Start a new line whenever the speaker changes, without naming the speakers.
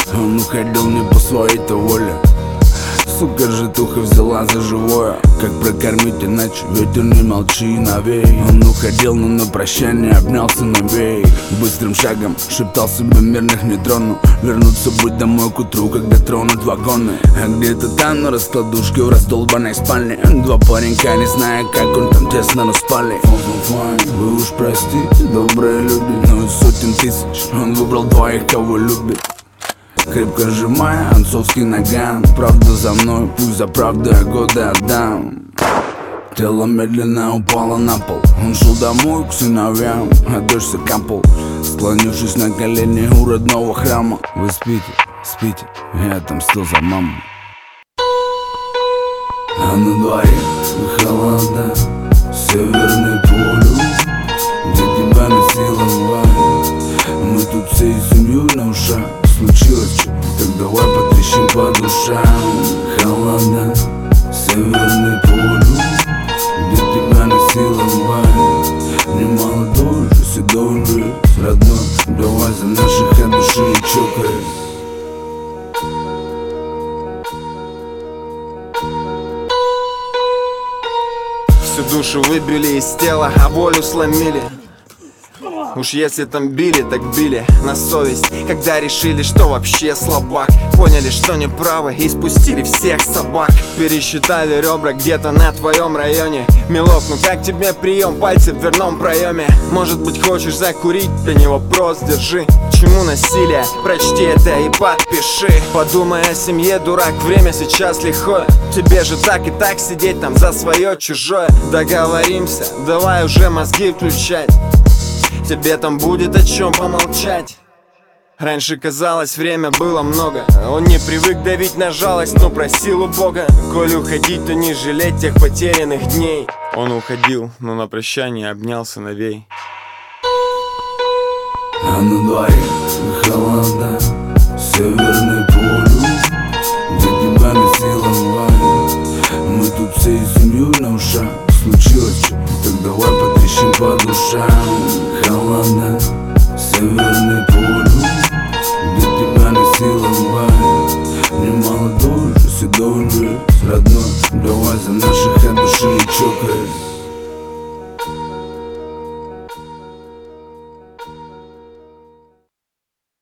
Он уходил не по своей-то воле. Сука, житуха взяла за живое. Как прокормить иначе, ветер не молчи, навей. Он уходил, но на прощание обнял сыновей. Быстрым шагом шептал себе мирных не трону. Вернуться быть домой к утру, когда тронут вагоны. А где-то там на раскладушке в раздолбанной спальне два паренька, не зная, как он там тесно, но спали. Вы уж простите, добрые люди, но из сотен тысяч он выбрал двоих, кого любит. Крепко сжимая отцовский наган. Правда за мной, пусть за правду я годы отдам. Тело медленно упало на пол. Он шел домой к сыновьям, а дождь капал, склонившись на колени у родного храма. Вы спите, спите, я отомстил за маму. А на дворе холода, северный полюс, где тебя носило валит. Мы тут всей семьей на ушах. Случилось что, так давай потрещим по душам. Холода, северный полюс, где тебя носило валит. Не молодой же, седой же, с родной. Давай за наших от души и чокаясь.
Всю душу выбили из тела, а волю сломили. Уж если там били, так били на совесть. Когда решили, что вообще слабак, поняли, что неправы и спустили всех собак. Пересчитали ребра где-то на твоем районе. Милок, ну как тебе прием, пальцы в дверном проеме? Может быть хочешь закурить, да не вопрос, держи. Чему насилие? Прочти это и подпиши. Подумай о семье, дурак, время сейчас лихое. Тебе же так и так сидеть там за свое чужое. Договоримся, давай уже мозги включать. Тебе там будет о чем помолчать. Раньше казалось, время было много. Он не привык давить на жалость, но просил у Бога. Коль уходить, то не жалеть тех потерянных дней. Он уходил, но на прощание обнял сыновей.
А на дворе холода, северный полюс, где тебя носило валит. Мы тут всей семьей на ушах. Случилось что, так давай потрещим по душам. Холода, северный полюс.